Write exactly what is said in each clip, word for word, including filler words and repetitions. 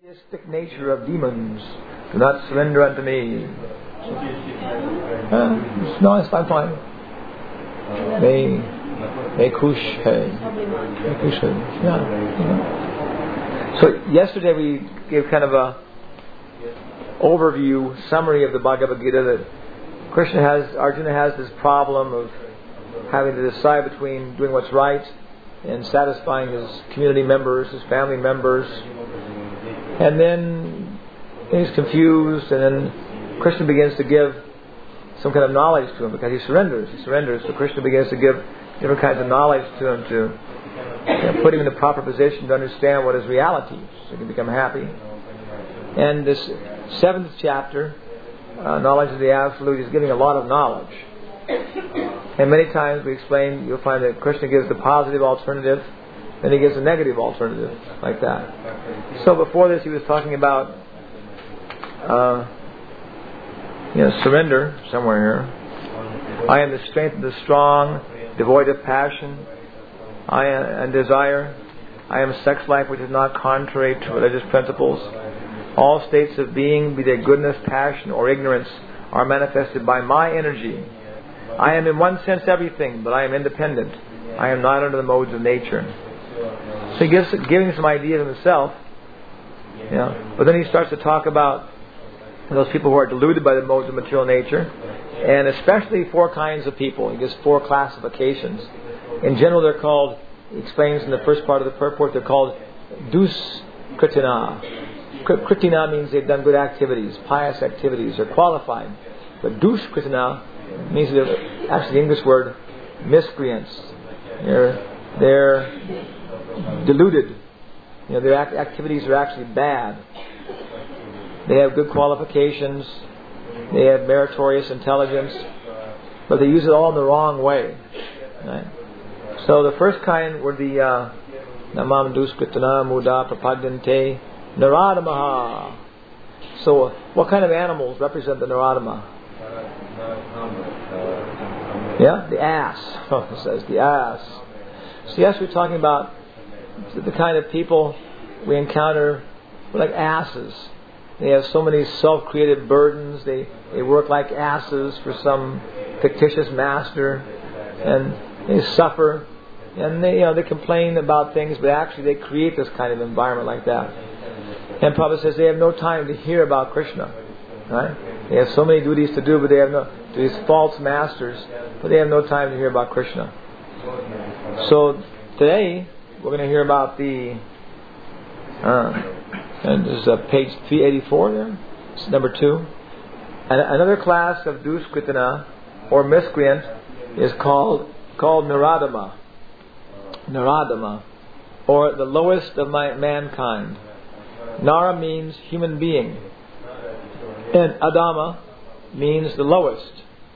Sadistic nature of demons, do not surrender unto me. Uh, no, it's fine, fine. May, may kush hai. May kush hai. Yeah, yeah. So yesterday we gave kind of a overview, summary of the Bhagavad Gita that Krishna has, Arjuna has this problem of having to decide between doing what's right and satisfying his community members, his family members. And then he's confused, and then Krishna begins to give some kind of knowledge to him because he surrenders. He surrenders, so Krishna begins to give different kinds of knowledge to him to you know, put him in the proper position to understand what is reality, so he can become happy. And this seventh chapter, uh, Knowledge of the Absolute, is giving a lot of knowledge. And many times we explain, you'll find that Krishna gives the positive alternative, then he gives a negative alternative, like that. So before this he was talking about uh, you know, surrender, somewhere here. I am the strength of the strong, devoid of passion I am, and desire. I am sex life which is not contrary to religious principles. All states of being, be they goodness, passion, or ignorance, are manifested by my energy. I am in one sense everything, but I am independent. I am not under the modes of nature. So he gives giving some ideas of himself, you know, but then he starts to talk about those people who are deluded by the modes of material nature, and especially four kinds of people. He gives four classifications. In general, they're called, he explains in the first part of the purport, they're called duskritina. Kritina means they've done good activities, pious activities, they're qualified. But duskritina means they're, actually the English word, miscreants. They're, they're deluded. You know, their act- activities are actually bad. They have good qualifications. They have meritorious intelligence, but they use it all in the wrong way. Right? So the first kind were the Namam Duskritana Muda Prapadyante Naradamaha. So what kind of animals represent the Naradama? Yeah, the ass. Oh, it says the ass. So yes, we're talking about the kind of people we encounter, like asses. They have so many self-created burdens. They, they work like asses for some fictitious master, and they suffer, and they you know they complain about things, but actually they create this kind of environment like that. And Prabhupada says they have no time to hear about Krishna. Right? They have so many duties to do, but they have no to these false masters, but they have no time to hear about Krishna. So today we're going to hear about the. Uh, And this is uh, page three eighty-four there. It's number two. And another class of duskritina, or miscreant, is called called Naradama. Naradama, or the lowest of my mankind. Nara means human being, and Adama means the lowest.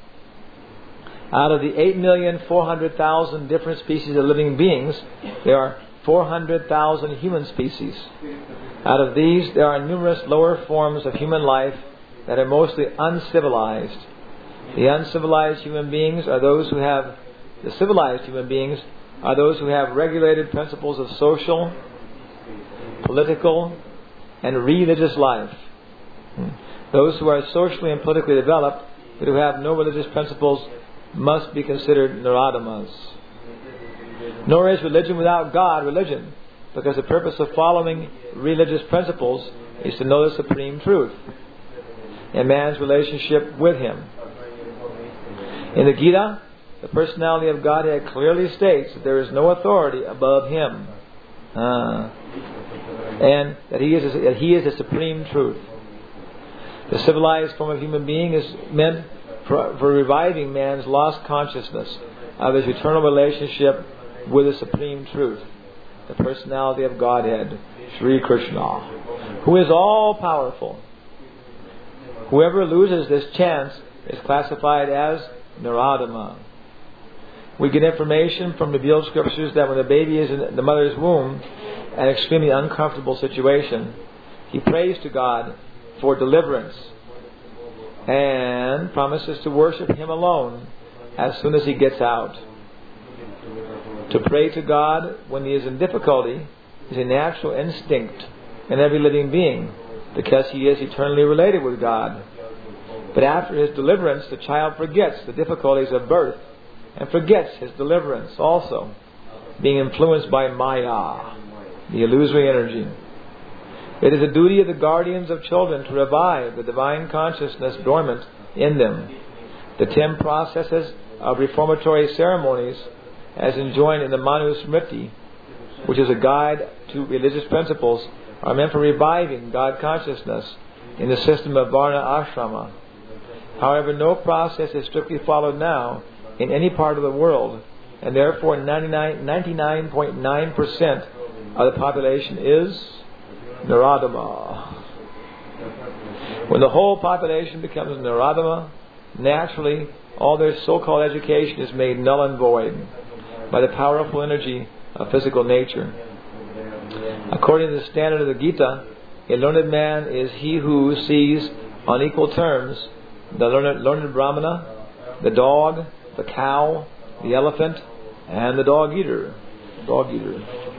Out of the eight million four hundred thousand different species of living beings, there are four hundred thousand human species. Out of these, there are numerous lower forms of human life that are mostly uncivilized. The uncivilized human beings are those who have, the civilized human beings are those who have regulated principles of social, political, and religious life. Those who are socially and politically developed, but who have no religious principles, must be considered Naradamas. Nor is religion without God religion, because the purpose of following religious principles is to know the supreme truth and man's relationship with Him. In the Gita, the personality of Godhead clearly states that there is no authority above Him, uh, and that He is that He is the supreme truth. The civilized form of human being is meant for, for reviving man's lost consciousness of his eternal relationship with the supreme truth, the personality of Godhead, Sri Krishna, who is all powerful. Whoever loses this chance is classified as Naradama. We get information from the revealed scriptures that when the baby is in the mother's womb, an extremely uncomfortable situation, he prays to God for deliverance and promises to worship Him alone as soon as he gets out. To pray to God when he is in difficulty is a natural instinct and every living being, because he is eternally related with God. But after his deliverance, the child forgets the difficulties of birth and forgets his deliverance also, being influenced by Maya, the illusory energy. It is the duty of the guardians of children to revive the divine consciousness dormant in them. The ten processes of reformatory ceremonies, as enjoined in the Manu Smriti, which is a guide to religious principles, are meant for reviving God consciousness in the system of Varna Ashrama. However, no process is strictly followed now in any part of the world, and therefore ninety-nine point nine percent of the population is Naradama. When the whole population becomes Naradama, naturally all their so-called education is made null and void by the powerful energy of physical nature. According to the standard of the Gita, a learned man is he who sees on equal terms the learned, learned Brahmana, the dog, the cow, the elephant, and the dog eater. Dog eater.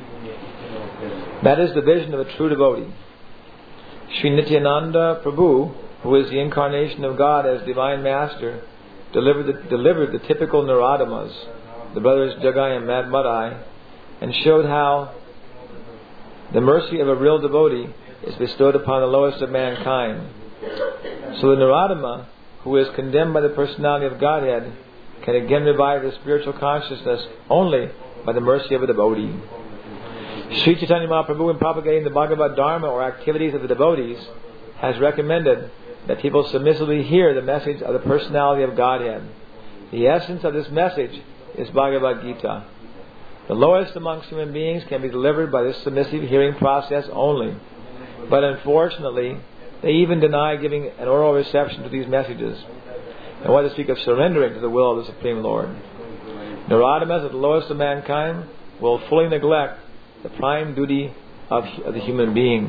That is the vision of a true devotee. Sri Nityananda Prabhu, who is the incarnation of God as Divine Master, delivered the, delivered the typical Naradamas, the brothers Jagai and Madmadai, and showed how the mercy of a real devotee is bestowed upon the lowest of mankind. So the Naradama, who is condemned by the personality of Godhead, can again revive the spiritual consciousness only by the mercy of a devotee. Sri Chaitanya Mahaprabhu, in propagating the Bhagavad Dharma or activities of the devotees, has recommended that people submissively hear the message of the personality of Godhead. The essence of this message is Bhagavad Gita. The lowest amongst human beings can be delivered by this submissive hearing process only. But unfortunately, they even deny giving an oral reception to these messages. And what to speak of surrendering to the will of the Supreme Lord. Naradamas, at the lowest of mankind, will fully neglect the prime duty of, of the human being.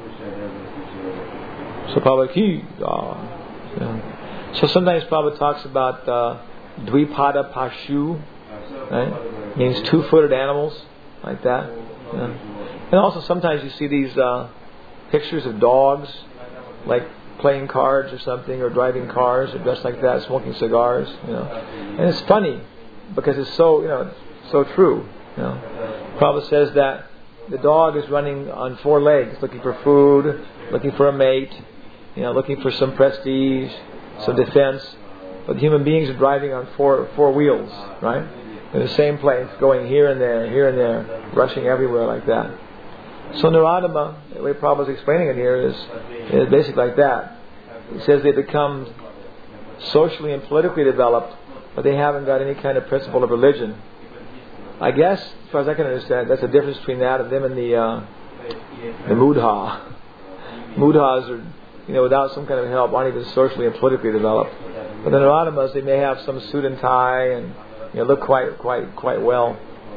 So Prabhupada, uh, yeah. So sometimes Prabhupada talks about uh, Dvipada Pashu, right? Means two-footed animals, like that. Yeah. And also sometimes you see these uh, pictures of dogs, like playing cards or something, or driving cars, or dressed like that, smoking cigars. You know, and it's funny because it's so, you know, so true. You know, Prabhupada says that the dog is running on four legs, looking for food, looking for a mate, you know, looking for some prestige, some defense. But human beings are driving on four four wheels, right? In the same place, going here and there, here and there, rushing everywhere like that. So Naradama, the way Prabhupada is explaining it here, is, is basically like that. He says they become socially and politically developed, but they haven't got any kind of principle of religion. I guess, as far as I can understand, that's the difference between that and them and the uh, the Mudha. Mudhas are, you know, without some kind of help, aren't even socially and politically developed. But the Naradamas, they may have some suit and tie and, you know, look quite, quite, quite well.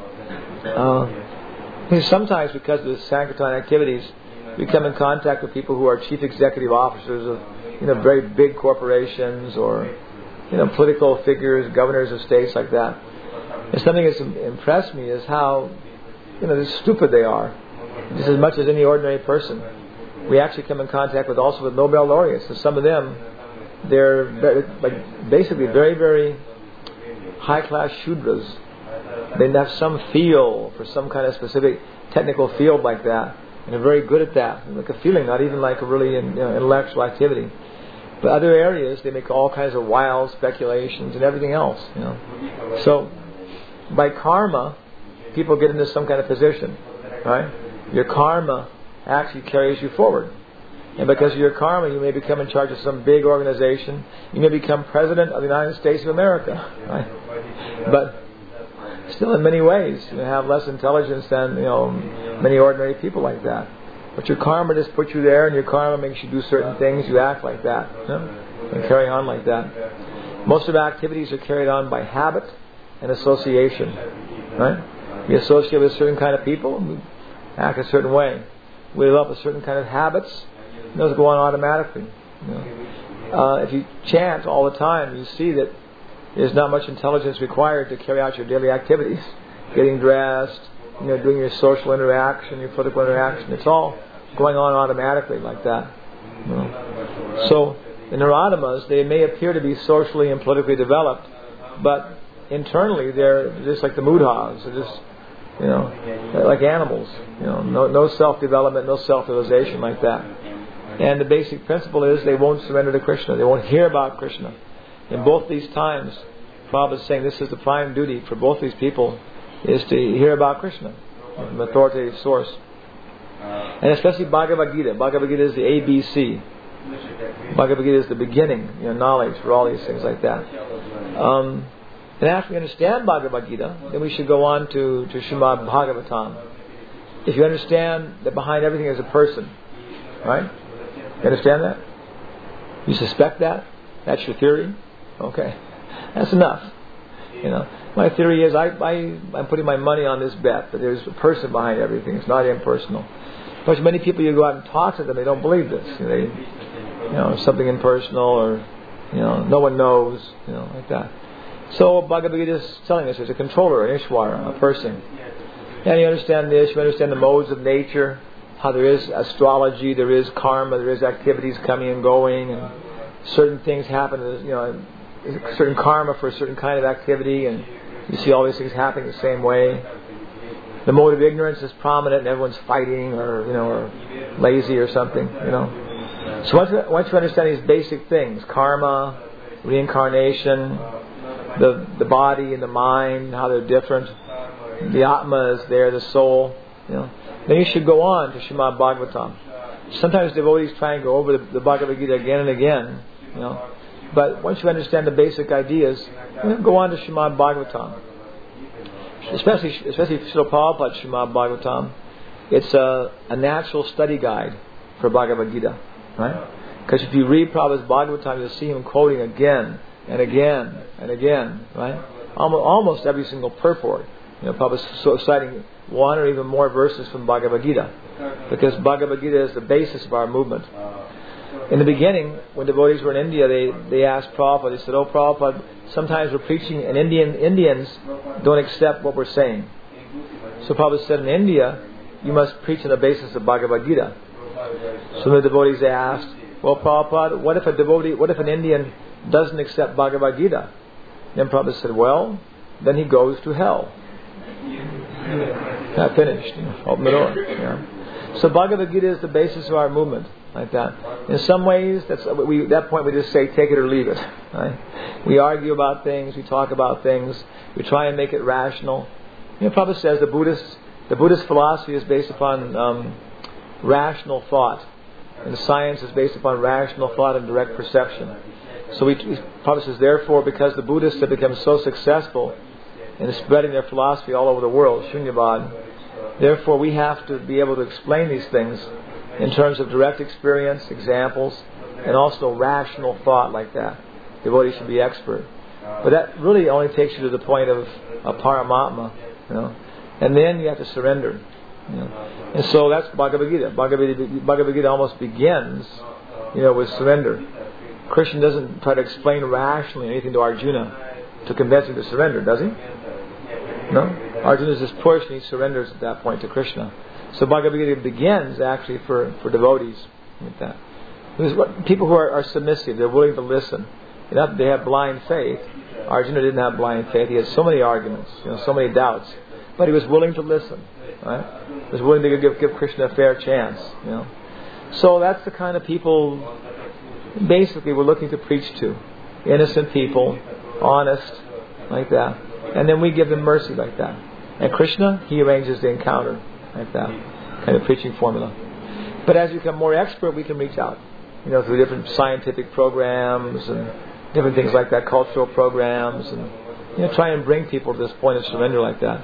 Uh, sometimes, because of the Sankirtan activities, we come in contact with people who are chief executive officers of, you know, very big corporations, or, you know, political figures, governors of states like that. And something that's impressed me is how, you know, stupid they are, just as much as any ordinary person. We actually come in contact with also with Nobel laureates, and some of them, they're very, like basically very, very high-class Shudras. They have some feel for some kind of specific technical field like that, and they're very good at that. Like a feeling, not even like a really, you know, intellectual activity. But other areas, they make all kinds of wild speculations and everything else. You know, so by karma, people get into some kind of position, right? Your karma actually carries you forward. And because of your karma, you may become in charge of some big organization. You may become president of the United States of America, right? But still, in many ways, you have less intelligence than, you know, many ordinary people like that. But your karma just puts you there, and your karma makes you do certain things. You act like that, you know, and carry on like that. Most of our activities are carried on by habit and association, right? We associate with a certain kind of people, and we act a certain way. We develop a certain kind of habits, and those go on automatically. You know? uh, if you chant all the time, you see that there's not much intelligence required to carry out your daily activities. Getting dressed, you know, doing your social interaction, your political interaction. It's all going on automatically like that. You know. So the Naradamas, they may appear to be socially and politically developed, but internally they're just like the Mudhas. They're just, you know, like animals. You know, no, no self-development, no self-realization like that. And the basic principle is they won't surrender to Krishna. They won't hear about Krishna. In both these times, Prabhupada is saying this is the prime duty for both these people, is to hear about Krishna from the authoritative source. And especially Bhagavad Gita. Bhagavad Gita is the A B C. Bhagavad Gita is the beginning, you know, knowledge for all these things like that. Um, and after we understand Bhagavad Gita, then we should go on to, to Srimad Bhagavatam. If you understand that behind everything is a person, right? You understand that? You suspect that? That's your theory? Okay. That's enough. You know, my theory is I, I, I'm putting my money on this bet that there's a person behind everything. It's not impersonal. But many people, you go out and talk to them, they don't believe this. You know, they, you know, something impersonal, or, you know, no one knows, you know, like that. So Bhagavad Gita is telling us there's a controller, an Ishvara, a person. And you understand this, you understand the modes of nature, how there is astrology, there is karma, there is activities coming and going, and certain things happen, you know, certain karma for a certain kind of activity, and you see all these things happening the same way. The mode of ignorance is prominent, and everyone's fighting, or you know, or lazy or something, you know. So once you, once you understand these basic things, karma, reincarnation, the the body and the mind, how they're different, the Atma is there, the soul, you know, then you should go on to Srimad Bhagavatam. Sometimes devotees try and go over the, the Bhagavad Gita again and again, you know. But once you understand the basic ideas, go on to Srimad Bhagavatam. Especially, especially Srila Prabhupada's Srimad Bhagavatam, it's a, a natural study guide for Bhagavad Gita, right? Because if you read Prabhupada's Bhagavatam, you'll see him quoting again and again and again, right? Almost, almost every single purport. You know, Prabhupada's so citing one or even more verses from Bhagavad Gita, because Bhagavad Gita is the basis of our movement. In the beginning, when devotees were in India, they, they asked Prabhupada, they said, "Oh Prabhupada, sometimes we're preaching and Indian Indians don't accept what we're saying." So Prabhupada said, in India, you must preach on the basis of Bhagavad Gita. So the devotees asked, "Well Prabhupada, what if a devotee, what if an Indian doesn't accept Bhagavad Gita?" Then Prabhupada said, "Well, then he goes to hell." Not finished. You know, open the door. You know. So Bhagavad Gita is the basis of our movement. Like that. In some ways, that's we. At that point, we just say, take it or leave it. Right? We argue about things. We talk about things. We try and make it rational. You know, Prabhupada says the Buddhist, the Buddhist philosophy is based upon um, rational thought, and science is based upon rational thought and direct perception. So we, Prabhupada says, therefore, because the Buddhists have become so successful in spreading their philosophy all over the world, Shunyavad, therefore we have to be able to explain these things in terms of direct experience, examples, and also rational thought like that. Devotees should be expert. But that really only takes you to the point of a Paramatma, you know. And then you have to surrender. You know. And so that's Bhagavad Gita. Bhagavad Gita. Bhagavad Gita almost begins, you know, with surrender. Krishna doesn't try to explain rationally anything to Arjuna to convince him to surrender, does he? No? Arjuna is just pushed and he surrenders at that point to Krishna. So Bhagavad Gita begins actually for, for devotees like that. Because what, people who are, are submissive, they're willing to listen. You know, they have blind faith. Arjuna didn't have blind faith. He had so many arguments, you know, so many doubts, but he was willing to listen. Right? He was willing to give, give Krishna a fair chance. You know, so that's the kind of people basically we're looking to preach to. Innocent people, honest, like that, and then we give them mercy like that. And Krishna, he arranges the encounter. Like that kind of preaching formula. But as you become more expert, we can reach out, you know, through different scientific programs and different things like that, cultural programs, and you know, try and bring people to this point of surrender like that.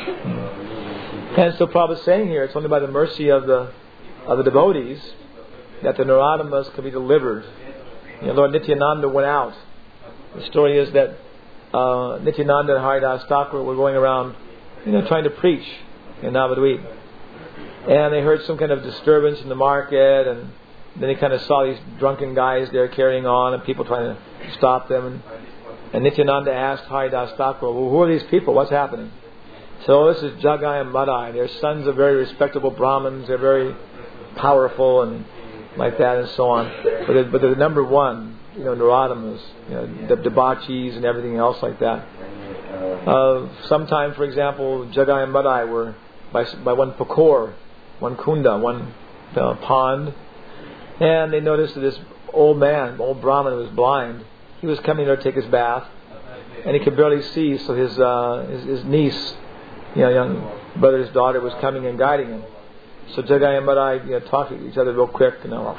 And so Prabhupada is saying here, it's only by the mercy of the of the devotees that the Naradamas can be delivered. You know, Lord Nityananda went out. The story is that uh, Nityananda and Haridas Thakur were going around, you know, trying to preach in Navadvip. And they heard some kind of disturbance in the market, and then they kind of saw these drunken guys there carrying on, and people trying to stop them. And, and Nityananda asked Haridas Thakur, "Well, who are these people? What's happening?" So, "Oh, this is Jagai and Madai. They're sons of very respectable Brahmins. They're very, powerful and like that and so on. But the, but the number one, you know, Naradamas, you know, the debauchees and everything else like that. Uh, sometime, for example, Jagai and Madai were by, by one Pakor, one Kunda, one uh, pond, and they noticed that this old man, old Brahmin who was blind, he was coming there to take his bath, and he could barely see, so his uh, his, his niece, you know, young brother's daughter, was coming and guiding him. So Jagai and Madai, you know, talked to each other real quick, you know.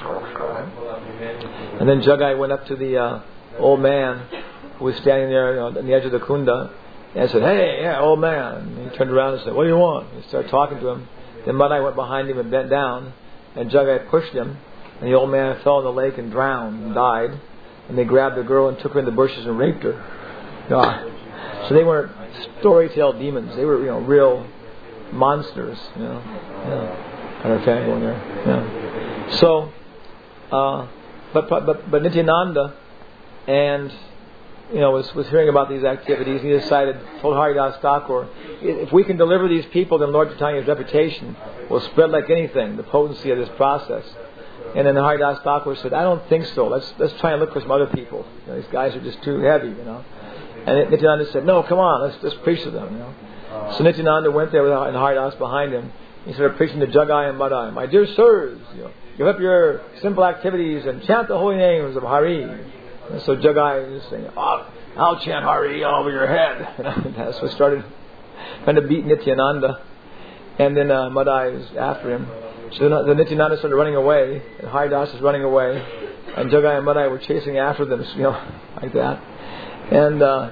And then Jagai went up to the uh, old man who was standing there, you know, on the edge of the Kunda, and said, "Hey, yeah, old man." And he turned around and said, "What do you want?" He started talking to him. Then Madai went behind him and bent down, and Jagai pushed him, and the old man fell in the lake and drowned and died. And they grabbed the girl and took her in the bushes and raped her. God. So they weren't storytell demons; they were, you know, real monsters. You know, yeah. Got our fan going there. Yeah. So, uh, but but but Nityananda, and you know, was was hearing about these activities. He decided, told Haridas Thakur, if we can deliver these people, then Lord Chaitanya's reputation will spread like anything. The potency of this process. And then Haridas Thakur said, "I don't think so. Let's let's try and look for some other people. You know, these guys are just too heavy, you know." And Nityananda said, "No, come on, let's let's preach to them." You know. So Nityananda went there with and Haridas behind him. He started preaching to Jagai and Madai. "My dear sirs, you know, give up your simple activities and chant the holy names of Hari." And so Jagai was saying, "Oh, I'll chant Hari all over your head." And that's what started trying to beat Nityananda. And then uh, Madai was after him. So then the Nityananda started running away, and Haridas was running away, and Jagai and Madai were chasing after them, you know, like that. And uh,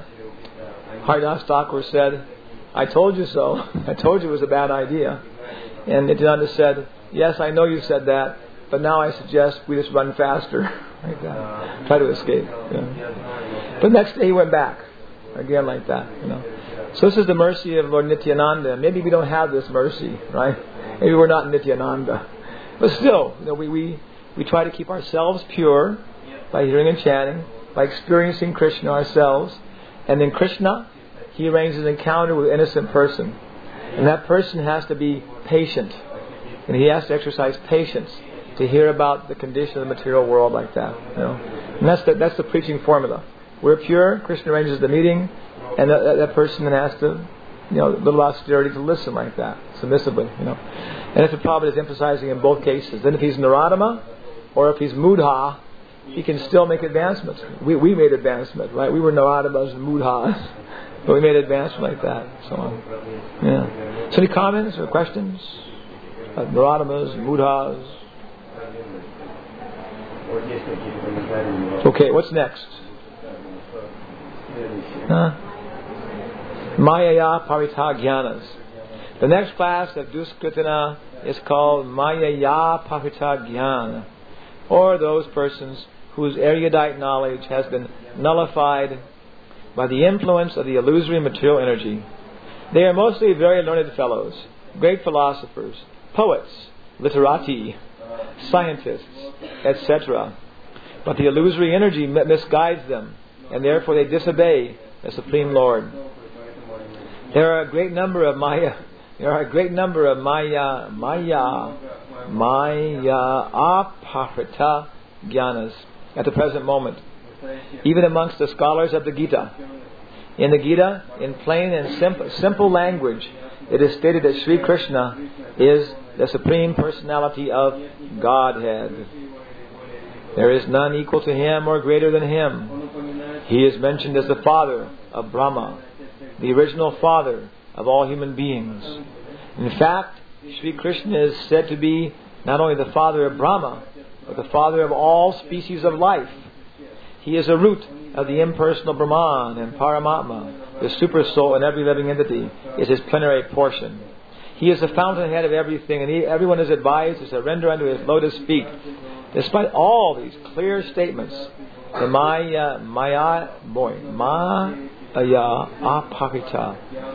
Haridas Thakur said, "I told you so. I told you it was a bad idea." And Nityananda said, "Yes, I know you said that, but now I suggest we just run faster." Like that. Try to escape. You know. But next day he went back. Again like that. You know. So this is the mercy of Lord Nityananda. Maybe we don't have this mercy, right? Maybe we're not Nityananda. But still, you know, we, we, we try to keep ourselves pure by hearing and chanting, by experiencing Krishna ourselves. And then Krishna, he arranges an encounter with an innocent person. And that person has to be patient. And he has to exercise patience to hear about the condition of the material world like that. You know? And that's the, that's the preaching formula. We're pure, Krishna arranges the meeting, and that, that, that person then has to, you know, a little austerity to listen like that, submissively, you know. And if the Prabhupada is emphasizing in both cases, then if he's Naradama, or if he's Mudha, he can still make advancements. We we made advancement, right? We were Naradamas and Mudhas, but we made advancement like that, so on. Yeah. So any comments or questions? Uh, Naradamas, Mudhas. Okay, what's next? Huh? Mayaya Paritagyanas. The next class of Duskritana is called Mayaya Paritagyana, or those persons whose erudite knowledge has been nullified by the influence of the illusory material energy. They are mostly very learned fellows, great philosophers, poets, literati, scientists, et cetera. But the illusory energy misguides them, and therefore they disobey the Supreme Lord. There are a great number of Maya, there are a great number of Maya, Maya, Maya Aparita Jnanas at the present moment, even amongst the scholars of the Gita. In the Gita, in plain and simple, simple language, it is stated that Sri Krishna is the Supreme Personality of Godhead. There is none equal to Him or greater than Him. He is mentioned as the Father of Brahma, the original Father of all human beings. In fact, Sri Krishna is said to be not only the Father of Brahma, but the Father of all species of life. He is a root of the impersonal Brahman, and Paramatma, the super soul in every living entity, is His plenary portion. He is the fountainhead of everything, and he, everyone is advised to surrender unto His lotus feet. Despite all these clear statements, the Maya, Maya, boy, Maya Aparita,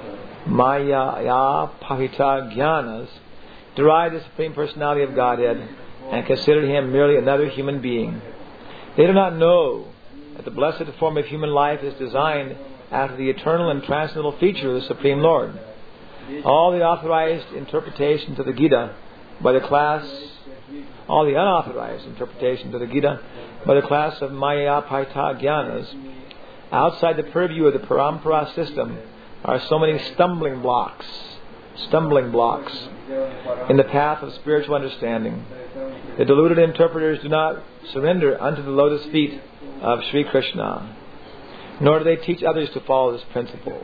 Maya Aparita Jnanas deride the Supreme Personality of Godhead and consider Him merely another human being. They do not know that the blessed form of human life is designed after the eternal and transcendental feature of the Supreme Lord. All the authorized interpretations of the Gita by the class all the unauthorized interpretations of the Gita by the class of Maya-Paita Jnanas, outside the purview of the Parampara system are so many stumbling blocks, stumbling blocks in the path of spiritual understanding. The deluded interpreters do not surrender unto the lotus feet of Sri Krishna, nor do they teach others to follow this principle.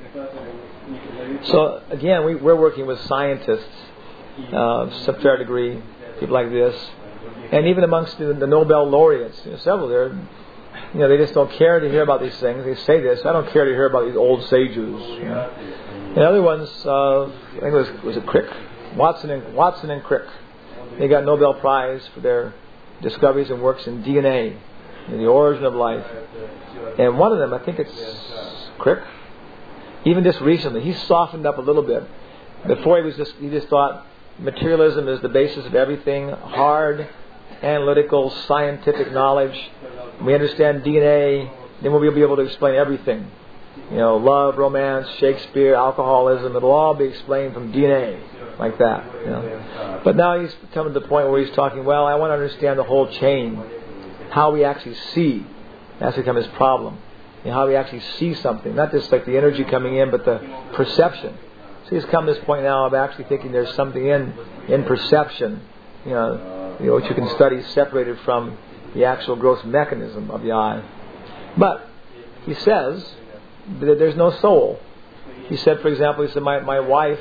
So again, we, we're working with scientists, uh, some fair degree, people like this, and even amongst the, the Nobel laureates, you know, several there, you know, they just don't care to hear about these things. They say this: I don't care to hear about these old sages. You know. And other ones, uh, I think it was was it Crick, Watson and Watson and Crick. They got Nobel Prize for their discoveries and works in D N A, in the origin of life. And one of them, I think it's Crick, even just recently, he softened up a little bit. Before he was just he just thought materialism is the basis of everything, hard, analytical, scientific knowledge. We understand D N A, then we'll be able to explain everything. You know, love, romance, Shakespeare, alcoholism, it'll all be explained from D N A, like that. You know. But now he's come to the point where he's talking, well, I want to understand the whole chain, how we actually see. That's become his problem. You know, how we actually see something, not just like the energy coming in, but the perception. So he's come to this point now of actually thinking there's something in in perception, you know, you know, which you can study separated from the actual gross mechanism of the eye. But he says that there's no soul. He said, for example, he said, my, my wife,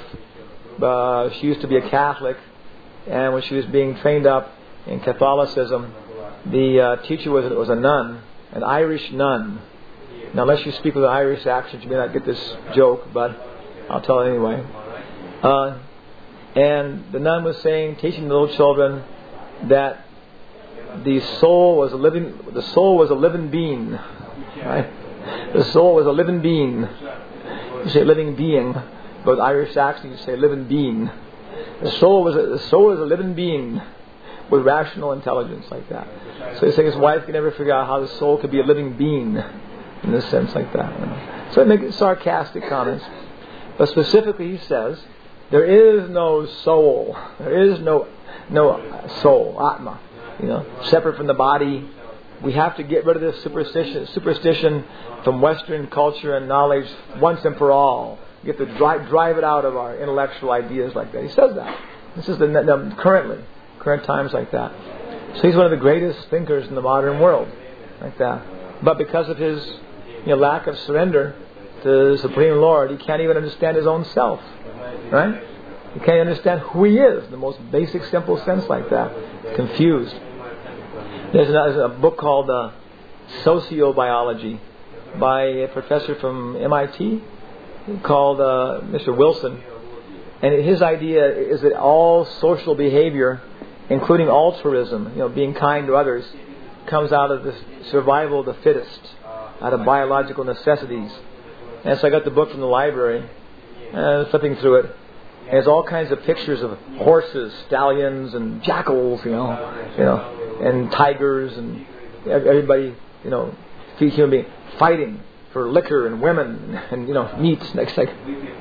uh, she used to be a Catholic, and when she was being trained up in Catholicism, the uh, teacher was, was a nun, an Irish nun. Now, unless you speak with an Irish accent, you may not get this joke, but I'll tell it anyway. Uh, and the nun was saying, teaching the little children, that the soul was a living, the soul was a living being, right? The soul was a living being. You say living being, but with Irish accent you say living being. The soul was a, the soul is a living being with rational intelligence, like that. So he's saying his wife could never figure out how the soul could be a living being in this sense, like that. You know? So he makes sarcastic comments, but specifically he says there is no soul. There is no no soul, Atma. You know, separate from the body. We have to get rid of this superstition, superstition from Western culture and knowledge once and for all. We have to drive, drive it out of our intellectual ideas, like that. He says that. This is the, the currently, current times, like that. So he's one of the greatest thinkers in the modern world, like that. But because of his, you know, lack of surrender to the Supreme Lord, he can't even understand his own self, right? He can't understand who he is in the most basic, simple sense, like that. Confused. There's a, there's a book called uh, Sociobiology by a professor from M I T called uh, Mister Wilson. And his idea is that all social behavior, including altruism, you know, being kind to others, comes out of the survival of the fittest, out of biological necessities. And so I got the book from the library, and flipping through it, and there's all kinds of pictures of horses, stallions, and jackals, you know, you know, and tigers, and everybody, you know, human being fighting for liquor and women and, you know, meats. Next, like,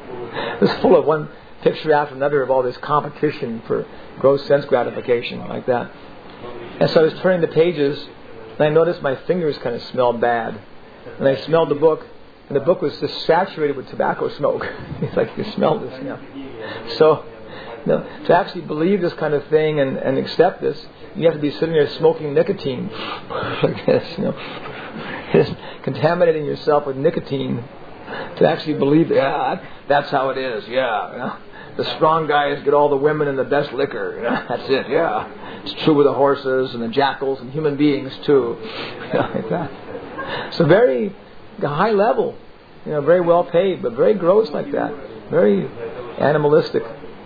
it's full of one picture after another of all this competition for gross sense gratification, like that. And so I was turning the pages, and I noticed my fingers kind of smelled bad. And I smelled the book, and the book was just saturated with tobacco smoke. It's like, you smell this, you know. So, you know, to actually believe this kind of thing and, and accept this, you have to be sitting there smoking nicotine like this, you know, just contaminating yourself with nicotine to actually believe that, yeah, that's how it is. Yeah, you know. The strong guys get all the women and the best liquor. You know, that's it. Yeah, it's true with the horses and the jackals and human beings too. You know, like that. So very high level, you know, very well paid, but very gross, like that. Very animalistic.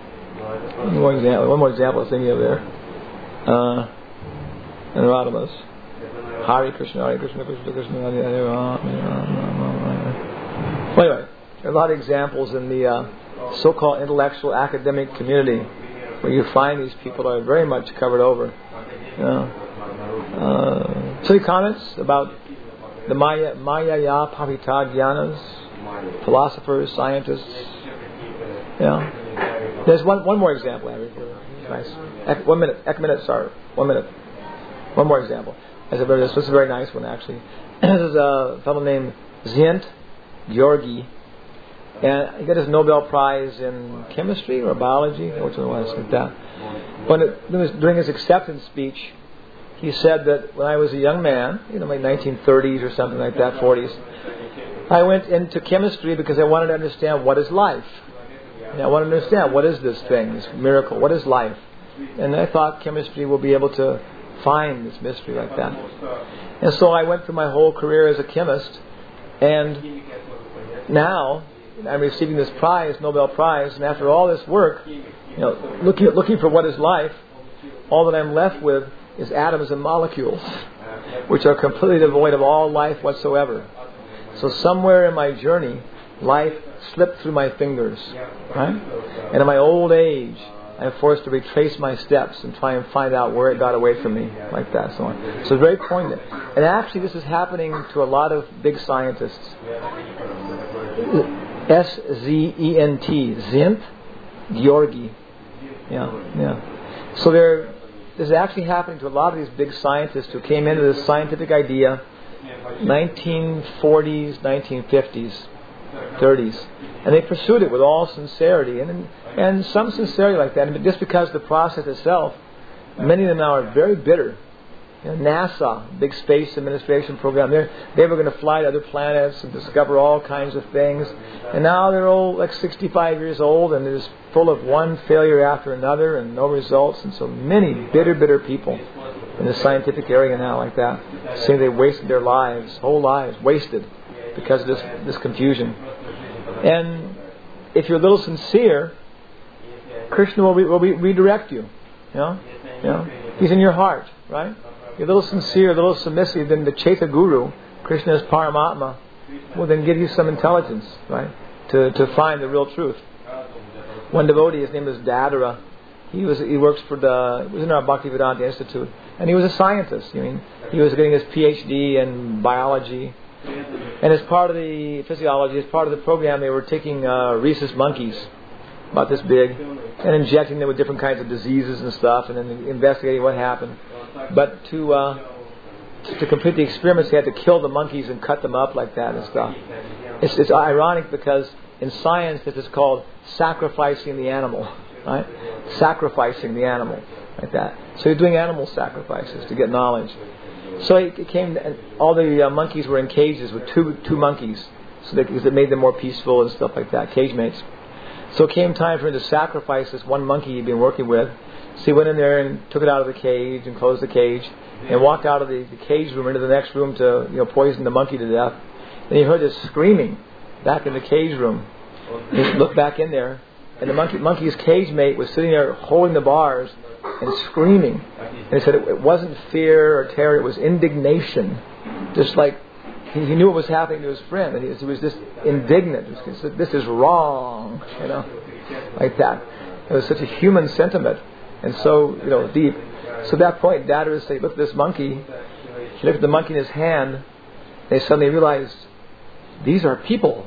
One more example. One more example I was thinking of there. Uh, Anuradamas. Hare Krishna, Hare Krishna, Krishna Krishna, Hare Hare Rama, Rama. Well, anyway, there are a lot of examples in the uh, so-called intellectual academic community where you find these people are very much covered over. You know. uh, so any comments about the Maya Maya Pavita Jnanas, philosophers, scientists? You know. There's one one more example I have here. Nice. One minute. Ek minute, sorry. One minute. One more example. This is a very nice one, actually. This is a fellow named Zhint Georgi, and he got his Nobel Prize in chemistry or biology, which one was like that. When it, it was during his acceptance speech, he said that when I was a young man, you know, my nineteen thirties or something like that, forties, I went into chemistry because I wanted to understand what is life. And I wanted to understand what is this thing, this miracle, what is life. And I thought chemistry will be able to find this mystery like that. And so I went through my whole career as a chemist, and now I'm receiving this prize, Nobel Prize, and after all this work, you know, looking looking for what is life, all that I'm left with is atoms and molecules, which are completely devoid of all life whatsoever. So somewhere in my journey, life slipped through my fingers, right? And in my old age, I'm forced to retrace my steps and try and find out where it got away from me, like that, so on. So it's very poignant. And actually, this is happening to a lot of big scientists. S Z E N T, Zhint Georgi. Yeah, yeah. So there, this is actually happening to a lot of these big scientists who came into this scientific idea nineteen forties, nineteen fifties, thirties, and they pursued it with all sincerity and and some sincerity like that. And just because the process itself, many of them now are very bitter. You know, NASA, big space administration program, they they were going to fly to other planets and discover all kinds of things, and now they're all like sixty-five years old and they're just full of one failure after another and no results. And so many bitter, bitter people in the scientific area now like that, saying they wasted their lives, whole lives, wasted because of this this confusion. And if you're a little sincere, Krishna will, re- will re- redirect you. You know, you know, He's in your heart, right? You're a little sincere, a little submissive, then the Chaita Guru, Krishna's Paramatma, will then give you some intelligence, right, to to find the real truth. One devotee, his name is Dadara. He was he works for the he was in our Bhaktivedanta Institute, and he was a scientist. I mean, he was getting his P H D in biology, and as part of the physiology, as part of the program, they were taking uh, rhesus monkeys, about this big, and injecting them with different kinds of diseases and stuff, and then investigating what happened. But to uh, to complete the experiments, they had to kill the monkeys and cut them up like that and stuff. It's, it's ironic because in science, this is called sacrificing the animal, right? Sacrificing the animal, like that. So you're doing animal sacrifices to get knowledge. So it came, all the uh, monkeys were in cages with two two monkeys, so that, because it made them more peaceful and stuff like that, cage mates. So it came time for him to sacrifice this one monkey he'd been working with. So he went in there and took it out of the cage and closed the cage and walked out of the, the cage room into the next room to, you know, poison the monkey to death. And he heard this screaming back in the cage room. He looked back in there, and the monkey monkey's cage mate was sitting there holding the bars and screaming. And he said it, it wasn't fear or terror, it was indignation. Just like he, he knew what was happening to his friend, and he was, he was just indignant. He said, "This is wrong," you know, like that. It was such a human sentiment, and so, you know, deep. So at that point, Dad would say, "Look at this monkey." He looked at the monkey in his hand, and they suddenly realized, these are people.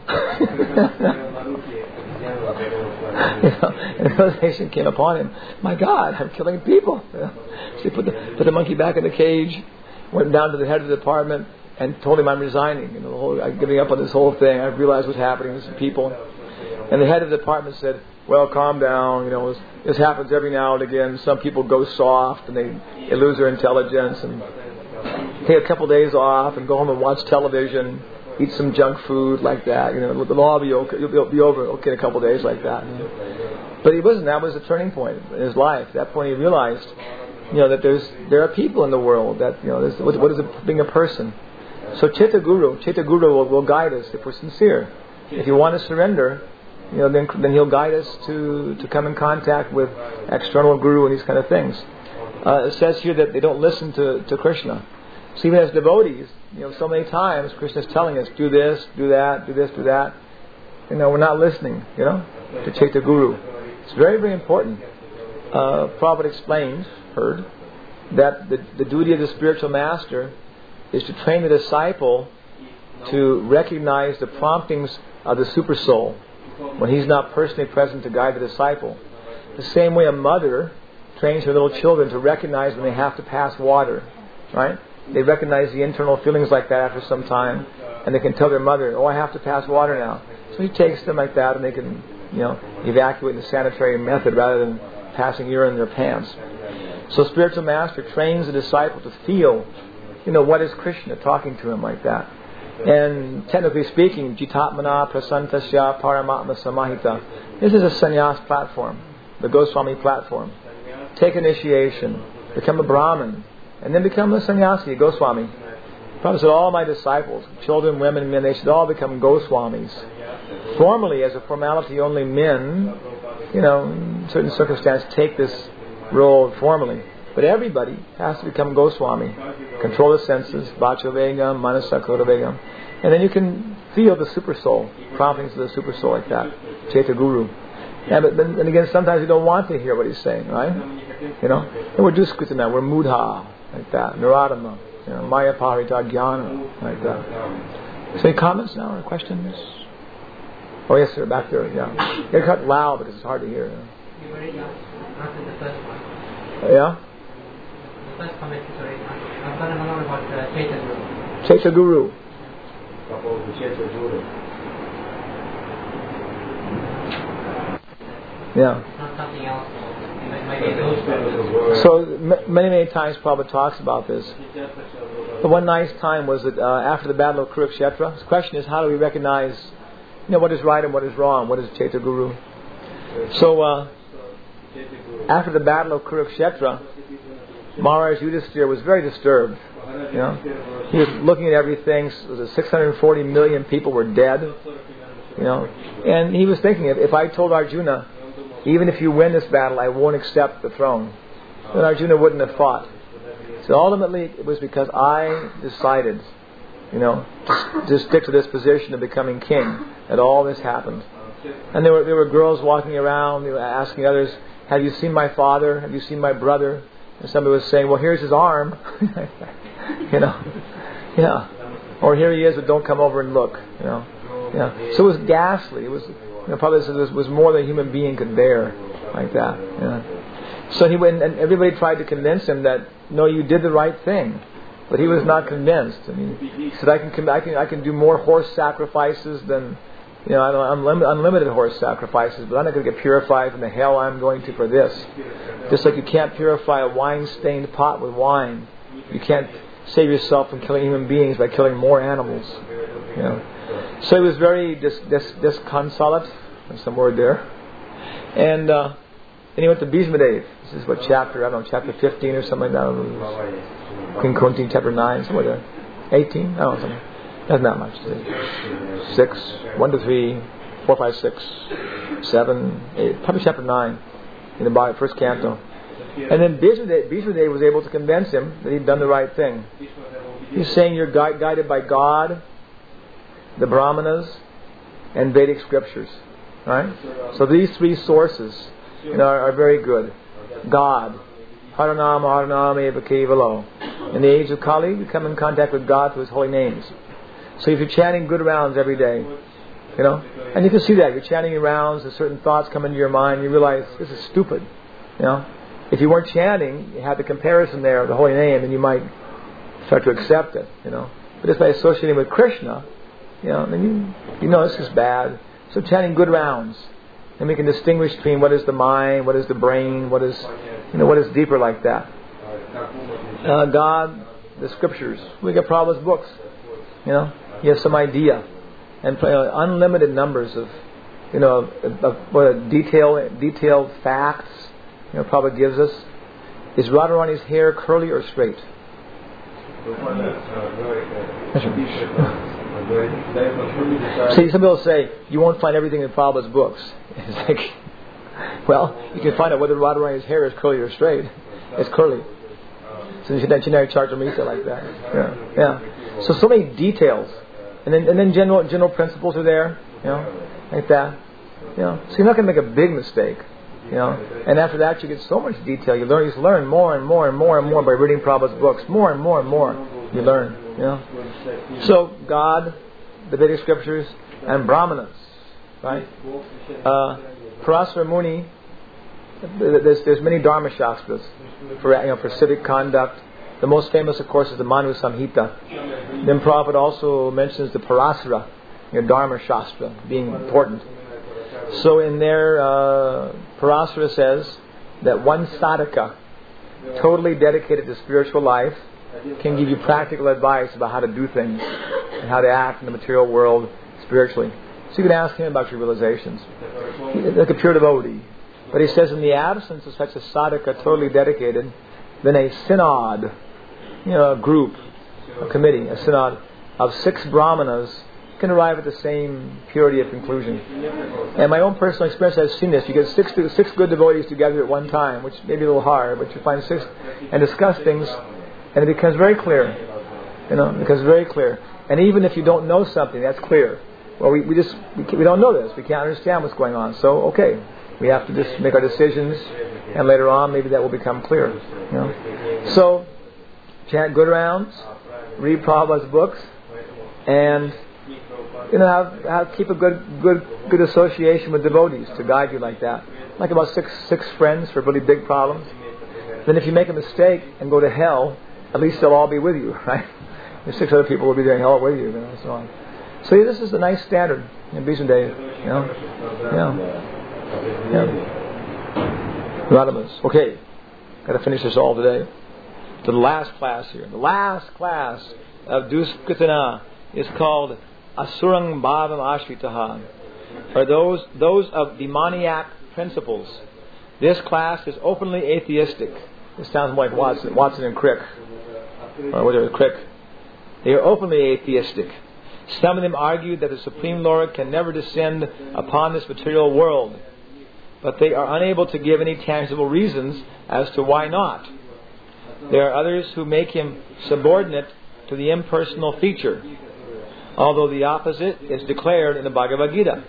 You know, and the realization came upon him. My God, I'm killing people. You know? So he put the, put the monkey back in the cage, went down to the head of the department, and told him, "I'm resigning. You know, the whole, I'm giving up on this whole thing. I've realized what's happening to some people." And the head of the department said, "Well, calm down. You know, this, this happens every now and again. Some people go soft and they, they lose their intelligence and take a couple of days off and go home and watch television, eat some junk food like that. You know, it'll all be okay. You'll be over okay in a couple of days like that." You know? But he wasn't. That was a turning point in his life. At that point, he realized, you know, that there's there are people in the world that, you know, what, what is it, being a person. So Chaita Guru, Chaita Guru will, will guide us if we're sincere. If you want to surrender, you know, then then he'll guide us to, to come in contact with external guru and these kind of things. Uh, it says here that they don't listen to, to Krishna. So even as devotees, you know, so many times Krishna is telling us, do this, do that, do this, do that. You know, we're not listening, you know, to Chaita Guru. It's very, very important. Uh, Prabhupada explained, heard, that the, the duty of the spiritual master is to train the disciple to recognize the promptings of the super soul when he's not personally present to guide the disciple. The same way a mother trains their little children to recognize when they have to pass water, right? They recognize the internal feelings like that after some time, and they can tell their mother, "Oh, I have to pass water now." So he takes them like that, and they can, you know, evacuate in the sanitary method rather than passing urine in their pants. So spiritual master trains the disciple to feel, you know, what is Krishna talking to him like that. And technically speaking, Jitatmana Prasantasya Paramatma Samahita. This is a sannyas platform, the Goswami platform. Take initiation, become a Brahmin, and then become a sannyasi, a Goswami. Prabhupada said all my disciples, children, women, men, they should all become Goswamis. Formally, as a formality, only men, you know, in certain circumstances, take this role formally. But everybody has to become Goswami. Control the senses, Vachavegam, Manasakotavegam. And then you can feel the super soul, promptings of the super soul like that. Chaita Guru. Yeah, but then and again, sometimes you don't want to hear what he's saying, right? You know? And we're Duskritana, we're Mudha, like that. Naradama, you know, Maya Parita Jnana, like that. So any comments now or questions? Oh yes, sir, back there, yeah. You gotta cut loud because it's hard to hear. You already answered the first one. Uh, yeah? The first comment is already answered. I've got another one about uh, Chaita Guru. Chaita Guru. Yeah. Not something else. It might be a So m- many, many times Prabhupada talks about this. But one nice time was that uh, after the battle of Kurukshetra. The question is, how do we recognize, you know, what is right and what is wrong? What is Chaita Guru? So uh, after the battle of Kurukshetra, Maharaj Yudhisthira was very disturbed. You know, he was looking at everything. So six hundred forty million people were dead. You know, and he was thinking, if, if I told Arjuna, even if you win this battle, I won't accept the throne, then Arjuna wouldn't have fought. So ultimately, it was because I decided, you know, to, to stick to this position of becoming king, that all this happened. And there were there were girls walking around, they were asking others, "Have you seen my father? Have you seen my brother?" And somebody was saying, "Well, here's his arm," you know, yeah, or "Here he is, but don't come over and look," you know, yeah. So it was ghastly. It was, you know, probably it was more than a human being could bear, like that. You know. So he went, and everybody tried to convince him that no, you did the right thing, but he was not convinced. I mean, he said, "I can, I can, I can do more horse sacrifices than." You know, I don't unlim- unlimited horse sacrifices, but I'm not going to get purified from the hell I'm going to for this. Just like you can't purify a wine-stained pot with wine, you can't save yourself from killing human beings by killing more animals. You know, so he was very dis- dis- disconsolate. There's some word there. And uh, then he went to Bhismadev. This is what chapter? I don't know, chapter fifteen or something like that. Queen Kunti, chapter nine, something like that. eighteen? I don't know, something. That's not much. Six, one to three, four, five, six, seven, eight. Probably chapter nine in the Bible, first canto. And then Bhismadev was able to convince him that he'd done the right thing. He's saying you're gui- guided by God, the Brahmanas, and Vedic scriptures, right? So these three sources, you know, are, are very good. God, Haranam Haranam Eva Kevalo. In the age of Kali, we come in contact with God through His holy names. So if you're chanting good rounds every day, you know, and you can see that you're chanting your rounds, and certain thoughts come into your mind, you realize this is stupid, you know. If you weren't chanting, you had the comparison there of the holy name, and you might start to accept it, you know. But just by associating with Krishna, you know, then you you know this is bad. So chanting good rounds, and we can distinguish between what is the mind, what is the brain, what is, you know, what is deeper like that. Uh, God, the scriptures. We get Prabhupada's books, you know. You have some idea, and uh, unlimited numbers of, you know, of, of what detailed detailed facts. You know, Prabhupada gives us. Is Radharani's hair curly or straight? See, some people say you won't find everything in Prabhupada's books. It's like, well, you can find out whether Radharani's hair is curly or straight. It's curly. So you should have generic chartamita like that. Yeah, yeah. So so many details. And then, and then general general principles are there, you know, like that. You know, so you're not going to make a big mistake, you know. And after that, you get so much detail. You learn, you just learn more and more and more and more by reading Prabhupada's books. More and more and more you learn, you know. So God, the Vedic scriptures, and Brahmanas, right? Uh, Parasara Muni there's, there's many Dharma Shastras for, you know, for civic conduct. The most famous, of course, is the Manu Samhita. Then Prabhupada also mentions the Parasara, you know, Dharma Shastra, being important. So in there, uh, Parasara says that one sadhaka, totally dedicated to spiritual life, can give you practical advice about how to do things and how to act in the material world spiritually. So you can ask him about your realizations. He's like a pure devotee. But he says in the absence of such a sadhaka totally dedicated, then a synod, you know, a group, a committee, a synod of six brahmanas can arrive at the same purity of conclusion. And my own personal experience, I've seen this. You get six six good devotees together at one time, which may be a little hard, but you find six and discuss things, and it becomes very clear. You know, it becomes very clear. And even if you don't know something, that's clear. Well, we, we just we, we don't know this. We can't understand what's going on. So, okay, we have to just make our decisions, and later on, maybe that will become clear. You know, so chant good rounds, read Prabhupada's books, and you know, have, have keep a good, good, good association with devotees to guide you like that. Like about six, six friends for really big problems. Then, if you make a mistake and go to hell, at least they'll all be with you, right? And six other people will be there in hell with you, you know, and so on. So yeah, this is a nice standard in Bhishma Day, you know, yeah, yeah. Radhamas. Okay, got to finish this all today. To the last class here. The last class of Duskritana is called Asurang Bhavam Ashritaha, or those those of demoniac principles. This class is openly atheistic. This sounds like Watson, Watson and Crick, or whatever, Crick. They are openly atheistic. Some of them argue that the Supreme Lord can never descend upon this material world, but they are unable to give any tangible reasons as to why not. There are others who make him subordinate to the impersonal feature, although the opposite is declared in the Bhagavad Gita.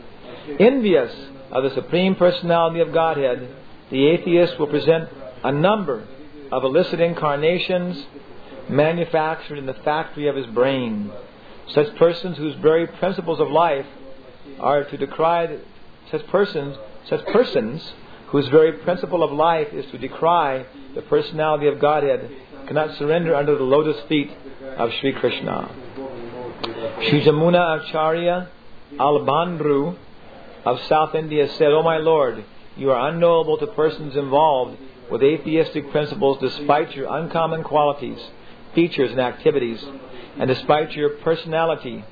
Envious of the Supreme Personality of Godhead, the atheist will present a number of illicit incarnations manufactured in the factory of his brain. Such persons whose very principles of life are to decry such persons, such persons whose very principle of life is to decry the personality of Godhead cannot surrender under the lotus feet of Sri Krishna. Sri Jamuna Acharya Albandru of South India said, "O my Lord, you are unknowable to persons involved with atheistic principles despite your uncommon qualities, features and activities, and despite your personality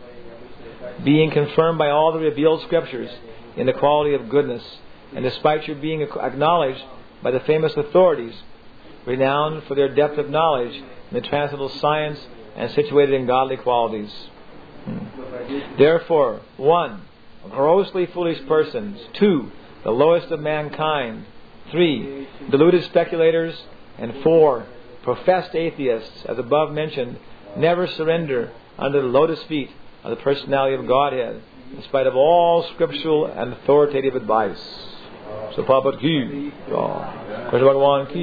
being confirmed by all the revealed scriptures in the quality of goodness, and despite your being acknowledged by the famous authorities renowned for their depth of knowledge in the transcendental science and situated in godly qualities. Hmm. Therefore, one, grossly foolish persons; two, the lowest of mankind; three, deluded speculators; and four, professed atheists, as above mentioned, never surrender under the lotus feet of the personality of Godhead, in spite of all scriptural and authoritative advice." So Prabhupada ki, Krishna Bhagavan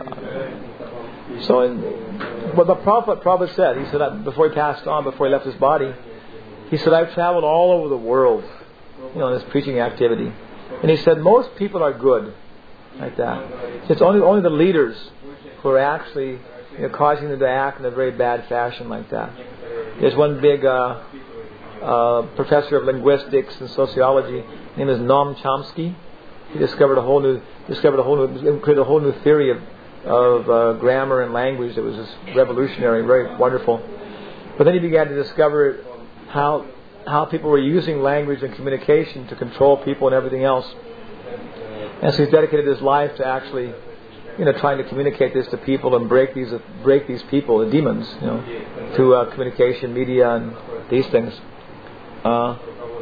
ki. So, in, what the Prabhupada, Prabhupada said, he said that before he passed on, before he left his body, he said, "I've traveled all over the world, you know, in this preaching activity." And he said, most people are good, like that. It's only only the leaders who are actually, you know, causing them to act in a very bad fashion like that. There's one big uh, uh, professor of linguistics and sociology. His name is Noam Chomsky. He discovered a whole new, discovered a whole new, created a whole new theory of of uh, grammar and language that was just revolutionary, very wonderful. But then he began to discover how how people were using language and communication to control people and everything else. And so he's dedicated his life to actually, you know, trying to communicate this to people and break these break these people, the demons, you know, through uh, communication, media, and these things. Uh,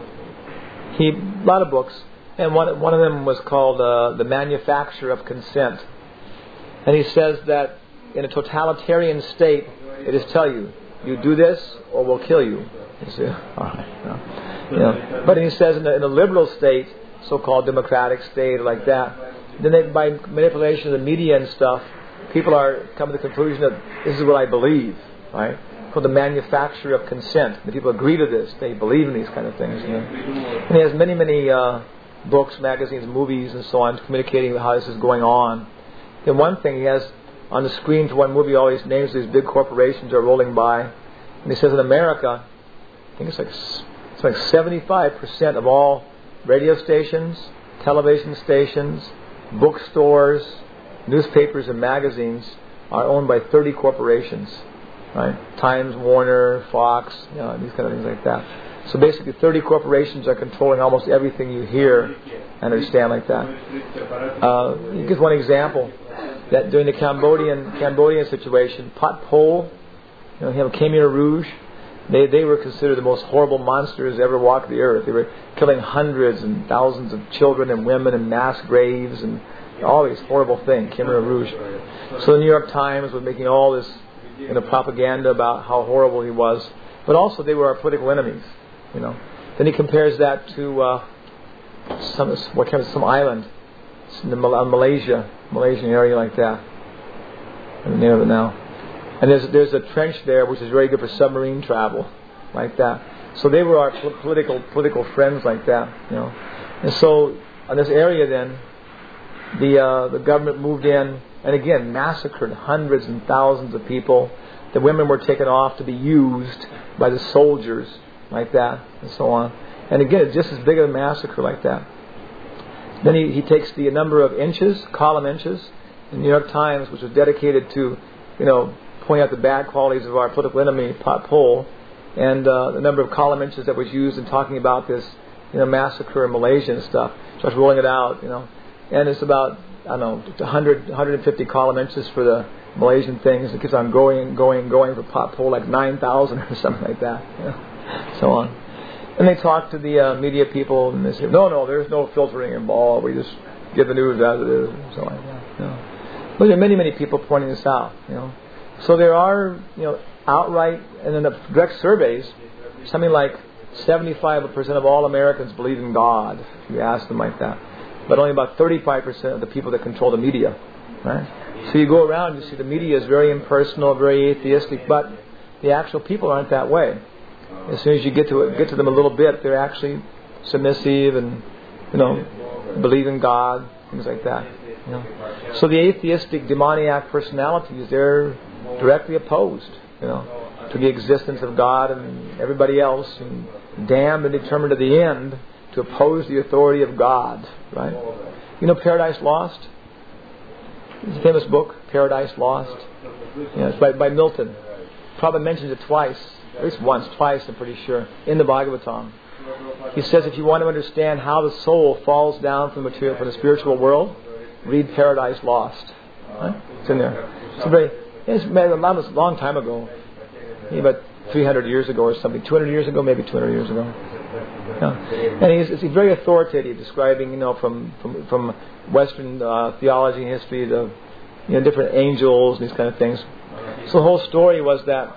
he a lot of books, and one one of them was called uh, "The Manufacture of Consent." And he says that in a totalitarian state, it is tell you, you do this or we'll kill you. You see, all right, no. You know. But he says in a, in a liberal state, so-called democratic state like that, then they, by manipulation of the media and stuff, people are coming to the conclusion that this is what I believe, right? Called the manufacture of consent. The people agree to this. They believe in these kind of things. You know? And he has many, many uh, books, magazines, movies, and so on, communicating how this is going on. And one thing he has on the screen for one movie, all these names of these big corporations are rolling by, and he says in America, I think it's like it's like seventy-five percent of all radio stations, television stations, bookstores, newspapers, and magazines are owned by thirty corporations, right? Times, Warner, Fox, you know, these kind of things like that. So basically, thirty corporations are controlling almost everything you hear and understand like that. Uh, you give one example that during the Cambodian Cambodian situation, Pot Pol, you know, him Khmer Rouge, they they were considered the most horrible monsters ever walked the earth. They were killing hundreds and thousands of children and women in mass graves and all these horrible things. Khmer Rouge. So the New York Times was making all this, you know, propaganda about how horrible he was, but also they were our political enemies. You know. Then he compares that to uh, some what kind of some island in the Mal- Malaysia, Malaysian area like that. I don't know it now. And there's there's a trench there which is very good for submarine travel, like that. So they were our pol- political political friends like that. You know. And so in this area then, the uh, the government moved in and again massacred hundreds and thousands of people. The women were taken off to be used by the soldiers, like that, and so on. And again, it's just as big of a massacre like that. Then he, he takes the number of inches, column inches, in the New York Times, which was dedicated to, you know, pointing out the bad qualities of our political enemy, Pot Pol, and uh, the number of column inches that was used in talking about this, you know, massacre in Malaysia and stuff. Starts rolling it out, you know. And it's about, I don't know, one hundred, one hundred fifty column inches for the Malaysian things. It keeps on going and going and going for Pot Pol, like nine thousand or something like that, you know. So on. And they talk to the uh, media people and they say, no, no, there's no filtering involved. We just get the news as it is. And so on. Yeah, you know. But there are many, many people pointing this out. You know. So there are, you know, outright, and in the direct surveys, something like seventy-five percent of all Americans believe in God, if you ask them like that. But only about thirty-five percent of the people that control the media. Right? So you go around, you see the media is very impersonal, very atheistic, but the actual people aren't that way. As soon as you get to it, get to them a little bit, they're actually submissive and, you know, believe in God, things like that. You know. So the atheistic, demoniac personalities, they're directly opposed, you know, to the existence of God and everybody else, and damned and determined to the end to oppose the authority of God. Right? You know, Paradise Lost. It's a famous book, Paradise Lost. Yeah, it's by by Milton. Probably mentions it twice. At least once, twice, I'm pretty sure, in the Bhagavatam. He says if you want to understand how the soul falls down from the material, from the spiritual world, read Paradise Lost. Right? It's in there. It's a very, it's made a long, long time ago, maybe about three hundred years ago or something, two hundred years ago, maybe two hundred years ago. Yeah. And he's, he's very authoritative, describing, you know, from from, from Western uh, theology and history, the, you know, different angels and these kind of things. So the whole story was that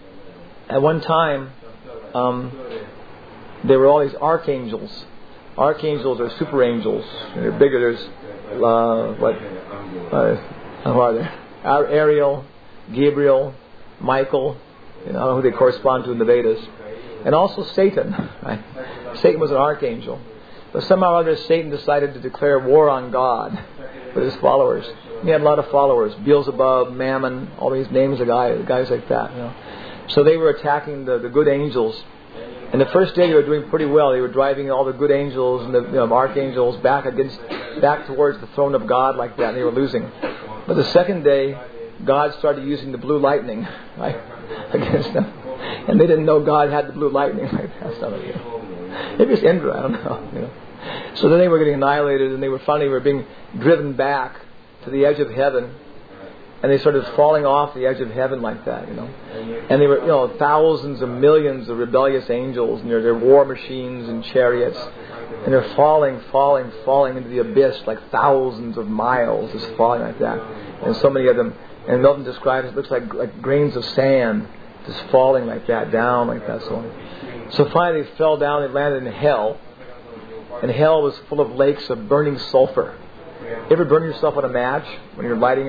at one time, um, there were all these archangels. Archangels are super angels. They're bigger. There's, uh, what, uh, how are there? Ariel, Gabriel, Michael, you know, who they correspond to in the Vedas. And also Satan. Right? Satan was an archangel. But somehow or other, Satan decided to declare war on God with his followers. He had a lot of followers. Beelzebub, Mammon, all these names of guys, guys like that, you know. So they were attacking the, the good angels. And the first day they were doing pretty well. They were driving all the good angels and the, you know, archangels back against, back towards the throne of God like that. And they were losing. But the second day, God started using the blue lightning, right, against them. And they didn't know God had the blue lightning like that. So, you know. Maybe it's Indra, I don't know. You know. So then they were getting annihilated, and they were finally were being driven back to the edge of heaven. And they started falling off the edge of heaven like that, you know. And they were, you know, thousands of millions of rebellious angels, and they're, they're war machines and chariots. And they're falling, falling, falling into the abyss like thousands of miles, just falling like that. And so many of them, and Milton describes it looks like like grains of sand, just falling like that, down like that. So, so finally they fell down, they landed in hell. And hell was full of lakes of burning sulfur. You ever burn yourself on a match when you're lighting it?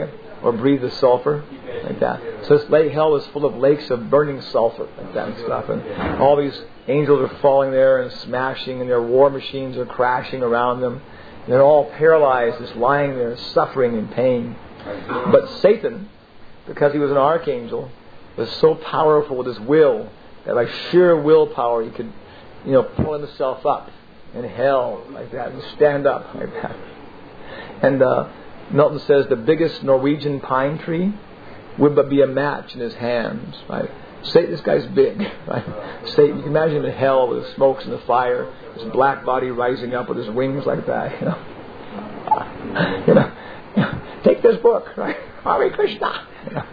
or breathe the sulfur, like that. So this lake, hell was full of lakes of burning sulfur, like that and stuff. And all these angels are falling there and smashing, and their war machines are crashing around them. And they're all paralyzed, just lying there, suffering in pain. But Satan, because he was an archangel, was so powerful with his will that by sheer willpower he could, you know, pull himself up in hell like that and stand up like that. And uh, Milton says the biggest Norwegian pine tree would but be a match in his hands. Right? Satan, this guy's big. Right? Satan, you can imagine him in hell with the smokes and the fire, his black body rising up with his wings like that. You know, you know, take this book, right? Hare Krishna. You know?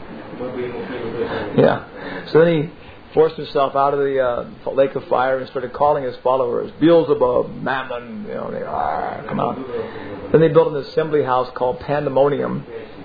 Yeah. So then he forced himself out of the uh, lake of fire and started calling his followers Beelzebub, Mammon. You know, they ah, come out. Then they built an assembly house called Pandemonium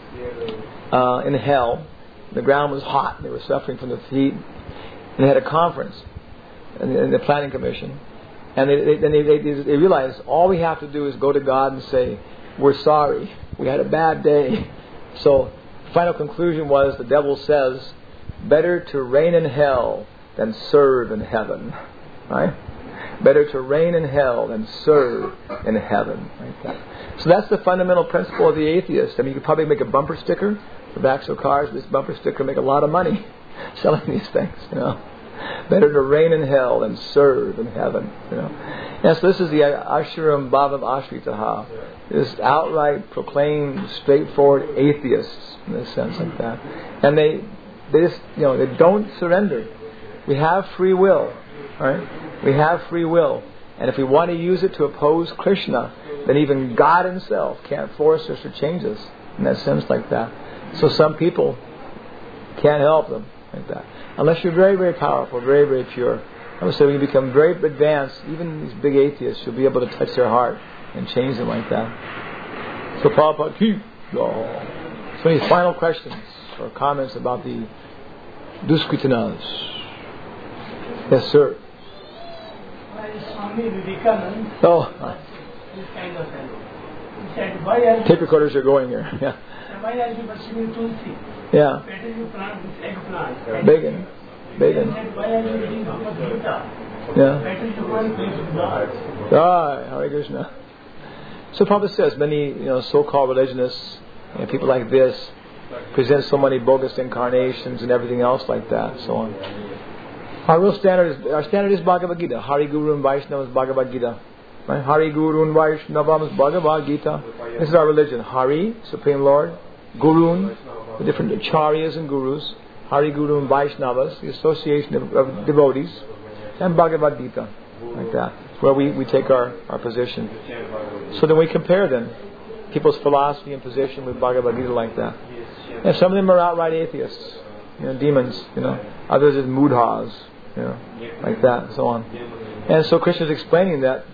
uh, in hell. The ground was hot. They were suffering from the heat. And they had a conference in the, in the planning commission. And they, they, then they, they, they realized all we have to do is go to God and say, we're sorry. We had a bad day. So the final conclusion was, the devil says, better to reign in hell than serve in heaven. Right? Better to reign in hell than serve in heaven. Right? So that's the fundamental principle of the atheist. I mean, you could probably make a bumper sticker for backs of cars. This bumper sticker make a lot of money selling these things. You know, better to reign in hell than serve in heaven. You know, and so this is the Ashuram Bhavam Ashritaha. This outright proclaimed, straightforward atheists in a sense like that, and they they just you know they don't surrender. We have free will, right? We have free will, and if we want to use it to oppose Krishna, then even God Himself can't force us or change us in that sense like that. So some people can't help them like that. Unless you're very, very powerful, very, very pure. I would say when you become very advanced, even these big atheists, you'll be able to touch their heart and change them like that. So Prabhupada, keep. So any final questions or comments about the Duskritanas? Yes, sir. Swami Vivekananda. Oh. This kind of fellow. He said, why are tape recorders are going here. Yeah. Why are you pursuing Tulsi? Yeah. Where did you plant this eggplant? Bacon. Bacon. He said, why are you reading Bhagavad Gita? Yeah. Where did you go and place with God? Ah, Hare Krishna. So Prabhupada says many, you know, so-called religionists, you know, people like this, present so many bogus incarnations and everything else like that, so on. Our real standard is our standard is Bhagavad Gita. Hari Guru and Vaishnava is Bhagavad Gita. Right? Hari Guru and Vaishnava is Bhagavad Gita. This is our religion. Hari, Supreme Lord. Gurun, the different acharyas and gurus. Hari Guru and Vaishnavas, the association of, of devotees. And Bhagavad Gita. Like that. Where we, we take our, our position. So then we compare them. People's philosophy and position with Bhagavad Gita like that. And some of them are outright atheists. You know, demons, you know. Others is mudhas, you know, like that and so on. And so Krishna is explaining that,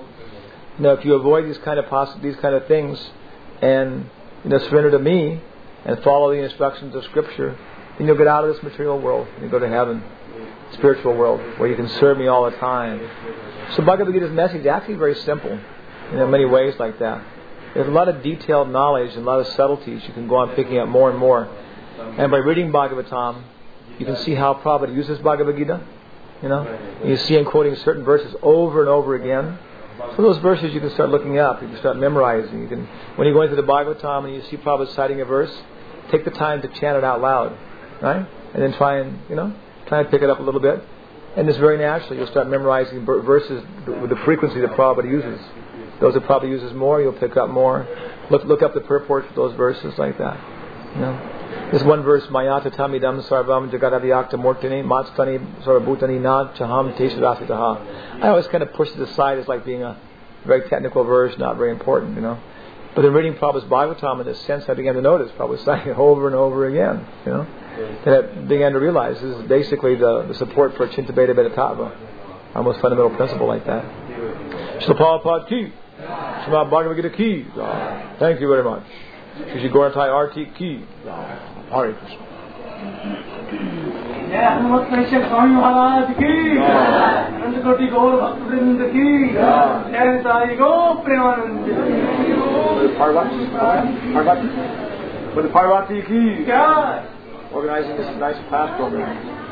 you know, if you avoid these kind of poss- these kind of things and, you know, surrender to me and follow the instructions of Scripture, then you'll get out of this material world and you go to heaven, spiritual world, where you can serve me all the time. So Bhagavad Gita's message is actually very simple, you know, in many ways like that. There's a lot of detailed knowledge and a lot of subtleties you can go on picking up more and more. And by reading Bhagavatam, you can see how Prabhupada uses Bhagavad Gita. You know, and you see him quoting certain verses over and over again. So those verses you can start looking up. You can start memorizing. You can, when you go into the Bhagavatam and you see Prabhupada citing a verse, take the time to chant it out loud, right? And then try and you know, try and pick it up a little bit. And it's very natural. You'll start memorizing verses with the frequency that Prabhupada uses. Those that Prabhupada uses more, you'll pick up more. Look, look up the purport for those verses like that. You know. There's one verse, Mayata Tamidam Sarvam Jagadavyakta Mortini Matstani Sarabhutani Na Chaham Tesharasitaha. I always kind of push it aside as like being a very technical verse, not very important, you know. But in reading Prabhupada's Bhagavatam, in this sense, I began to notice Prabhupada saying it over and over again, you know. And I began to realize this is basically the, the support for Chintabheda Vedatattva, our most fundamental principle like that. Srila Prabhupada ki, Srimad Bhagavad Gita ki. Thank you very much. Shri Gorantai Arti ki. Hare Krishna. Yeah, Hanumat Prashya Swami Maharaj ki. Anand Koti Gaur Bhaktivinoda ki. Jai Sai Go Premanand. Parvati. Parvati. For the Parvati ki. Jai. Organizing this nice class program.